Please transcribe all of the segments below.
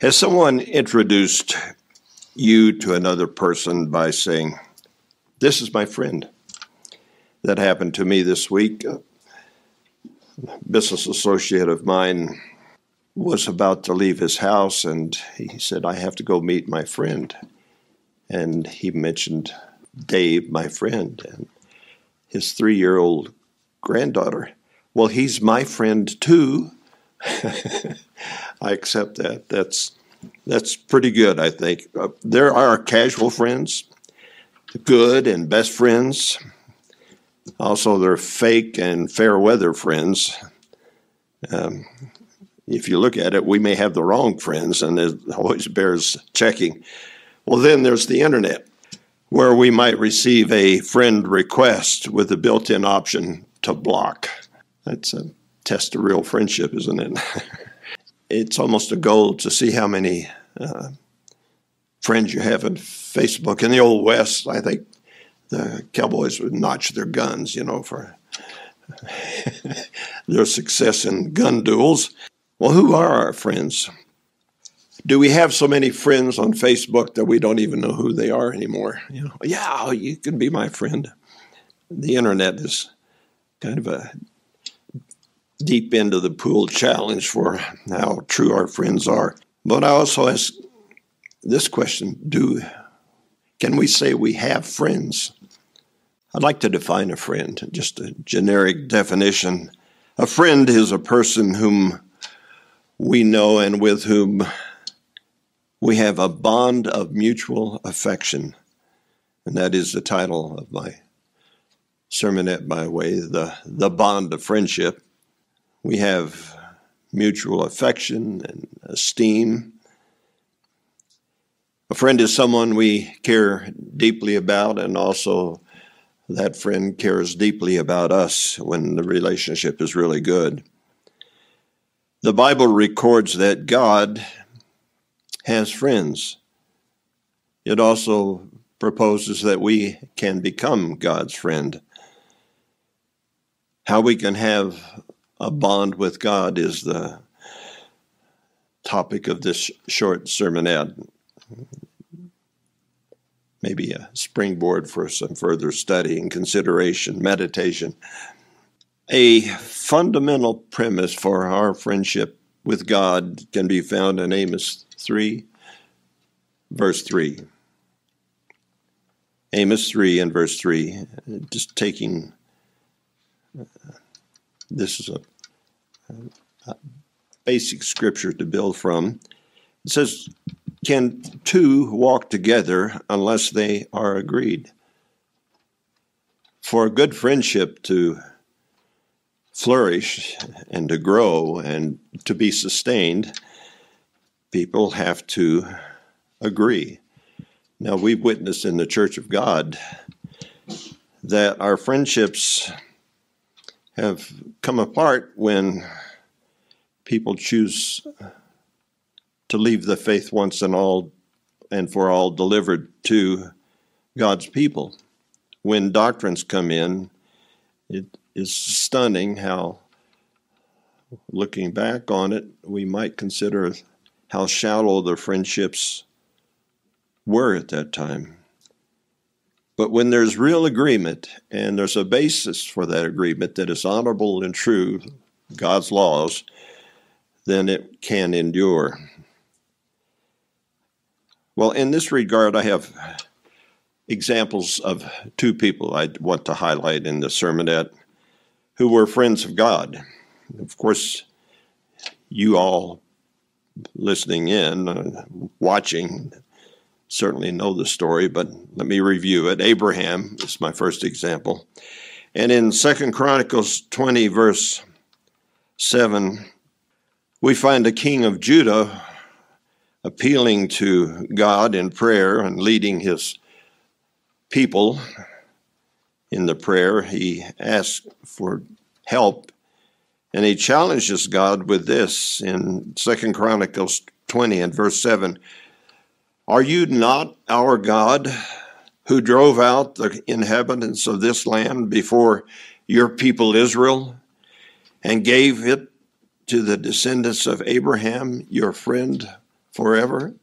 Has someone introduced you to another person by saying, "This is my friend"? That happened to me this week. A business associate of mine was about to leave his house, and he said, "I have to go meet my friend." And he mentioned Dave, my friend, and his 3-year-old granddaughter. Well, he's my friend too. I accept that. That's pretty good, I think. There are casual friends, good and best friends. Also, there are fake and fair weather friends. If you look at it, we may have the wrong friends, and it always bears checking. Well, then there's the internet, where we might receive a friend request with a built-in option to block. That's a test of real friendship, isn't it? It's almost a goal to see how many friends you have on Facebook. In the Old West, I think the cowboys would notch their guns, for their success in gun duels. Well, who are our friends? Do we have so many friends on Facebook that we don't even know who they are anymore? Yeah, you can be my friend. The internet is kind of a deep into the pool challenge for how true our friends are. But I also ask this question, can we say we have friends? I'd like to define a friend, just a generic definition. A friend is a person whom we know and with whom we have a bond of mutual affection. And that is the title of my sermonette, by the way, the bond of friendship. We have mutual affection and esteem. A friend is someone we care deeply about, and also that friend cares deeply about us when the relationship is really good. The Bible records that God has friends. It also proposes that we can become God's friend. How we can have a bond with God is the topic of this short sermonette. Maybe a springboard for some further study and consideration, meditation. A fundamental premise for our friendship with God can be found in Amos 3, verse 3. Amos 3 and verse 3, just taking, this is a basic scripture to build from. It says, "Can two walk together unless they are agreed?" For a good friendship to flourish and to grow and to be sustained, people have to agree. Now, we've witnessed in the Church of God that our friendships have come apart when people choose to leave the faith once and all and for all delivered to God's people. When doctrines come in, it is stunning how, looking back on it, we might consider how shallow the friendships were at that time. But when there's real agreement, and there's a basis for that agreement that is honorable and true, God's laws, then it can endure. Well, in this regard, I have examples of two people I want to highlight in the sermonette who were friends of God. Of course, you all listening in, watching, certainly know the story, but let me review it. Abraham is my first example. And in 2 Chronicles 20, verse 7, we find a king of Judah appealing to God in prayer and leading his people in the prayer. He asks for help, and he challenges God with this in 2 Chronicles 20 and verse 7. "Are you not our God who drove out the inhabitants of this land before your people Israel and gave it to the descendants of Abraham, your friend, forever.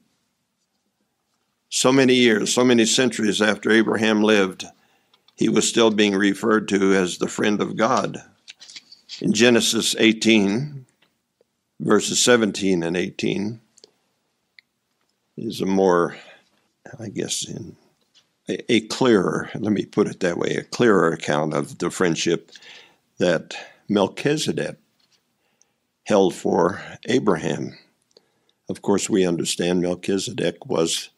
So many years, so many centuries after Abraham lived, he was still being referred to as the friend of God. In Genesis 18, verses 17 and 18, is a more, I guess, a clearer, let me put it that way, a clearer account of the friendship that Melchizedek held for Abraham. Of course, we understand Melchizedek was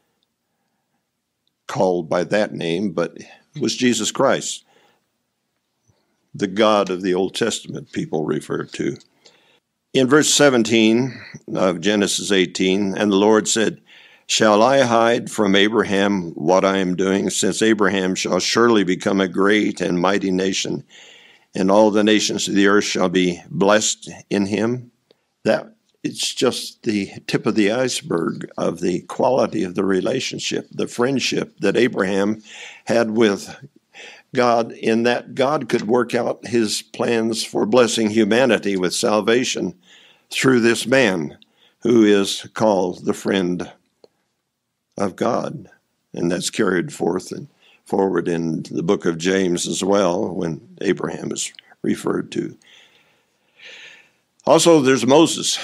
called by that name, but it was Jesus Christ, the God of the Old Testament people refer to. In verse 17 of Genesis 18, and the Lord said, "Shall I hide from Abraham what I am doing, since Abraham shall surely become a great and mighty nation, and all the nations of the earth shall be blessed in him?" That it's just the tip of the iceberg of the quality of the relationship, the friendship that Abraham had with God, in that God could work out his plans for blessing humanity with salvation through this man who is called the friend of God. And that's carried forth and forward in the book of James as well, when Abraham is referred to. Also, there's Moses.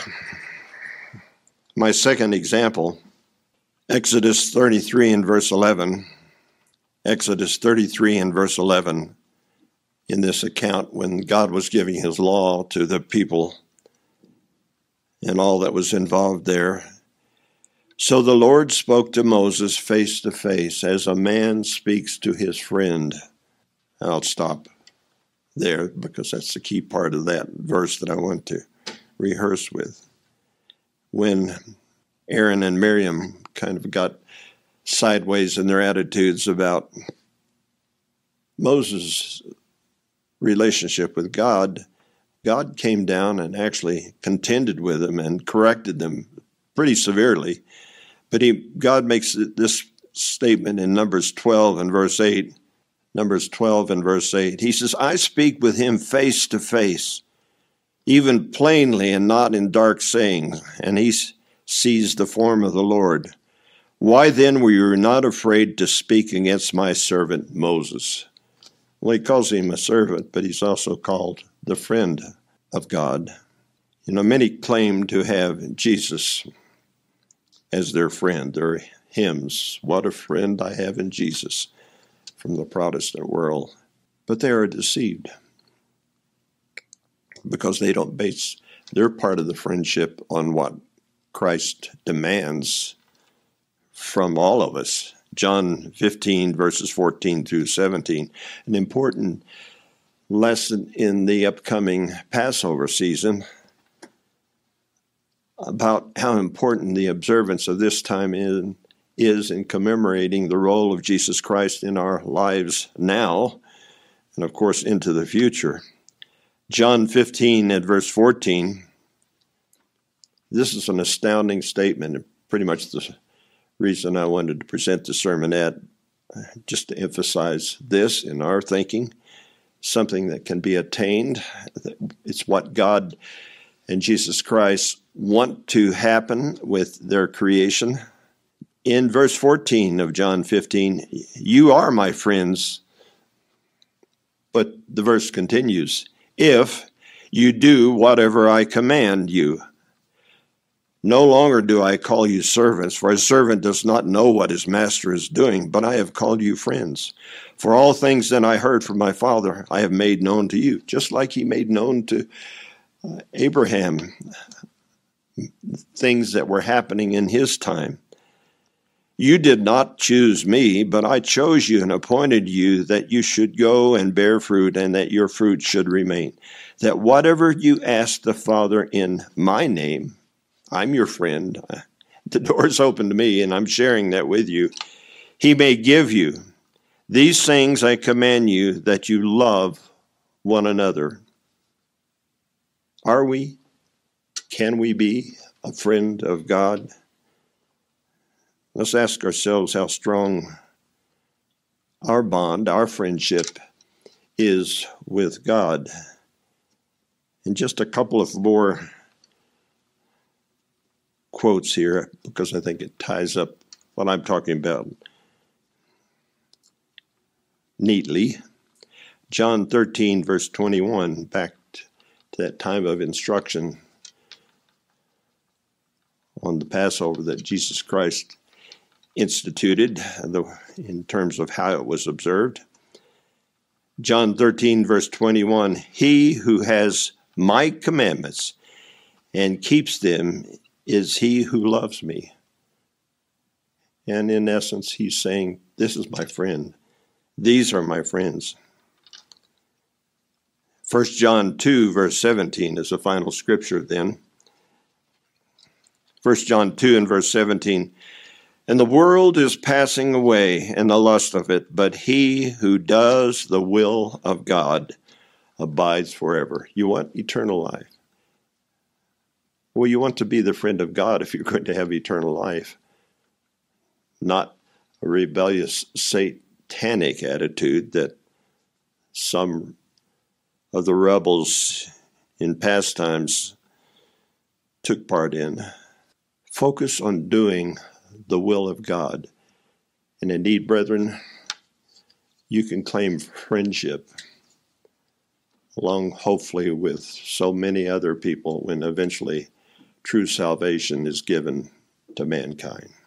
My second example, Exodus 33 and verse 11. Exodus 33 and verse 11, in this account when God was giving his law to the people and all that was involved there. So the Lord spoke to Moses face to face, as a man speaks to his friend. I'll stop there because that's the key part of that verse that I want to rehearse with. When Aaron and Miriam kind of got sideways in their attitudes about Moses' relationship with God, God came down and actually contended with them and corrected them pretty severely. But God makes this statement in Numbers 12 and verse 8. Numbers 12 and verse 8. He says, "I speak with him face to face, even plainly and not in dark sayings, and he sees the form of the Lord. Why then were you not afraid to speak against my servant Moses?" Well, he calls him a servant, but he's also called the friend of God. You know, many claim to have Jesus as their friend. Their hymns, "What a friend I have in Jesus," from the Protestant world. But they are deceived because they don't base their part of the friendship on what Christ demands from all of us. John 15, verses 14 through 17, an important lesson in the upcoming Passover season about how important the observance of this time is in commemorating the role of Jesus Christ in our lives now, and of course into the future. John 15 at verse 14, this is an astounding statement, and pretty much the reason I wanted to present the sermonette, just to emphasize this in our thinking, something that can be attained. It's what God and Jesus Christ want to happen with their creation. In verse 14 of John 15, "You are my friends," but the verse continues, "if you do whatever I command you. No longer do I call you servants, for a servant does not know what his master is doing, but I have called you friends. For all things that I heard from my Father, I have made known to you," just like he made known to Abraham things that were happening in his time. "You did not choose me, but I chose you and appointed you that you should go and bear fruit, and that your fruit should remain. That whatever you ask the Father in my name," I'm your friend, the door is open to me, and I'm sharing that with you, "he may give you. These things I command you, that you love one another." Are we? Can we be a friend of God? Let's ask ourselves how strong our bond, our friendship is with God. And just a couple of more quotes here because I think it ties up what I'm talking about neatly. John 13, verse 21, back to that time of instruction on the Passover that Jesus Christ instituted in terms of how it was observed. John 13, verse 21, he who has my commandments and keeps them is he who loves me. And in essence, he's saying, this is my friend. These are my friends. 1 John 2, verse 17 is the final scripture then. 1 John 2 and verse 17, and the world is passing away and the lust of it, but he who does the will of God abides forever. You want eternal life? Well, you want to be the friend of God if you're going to have eternal life, not a rebellious satanic attitude that some of the rebels in past times took part in. Focus on doing the will of God. And indeed, brethren, you can claim friendship along, hopefully, with so many other people when eventually true salvation is given to mankind.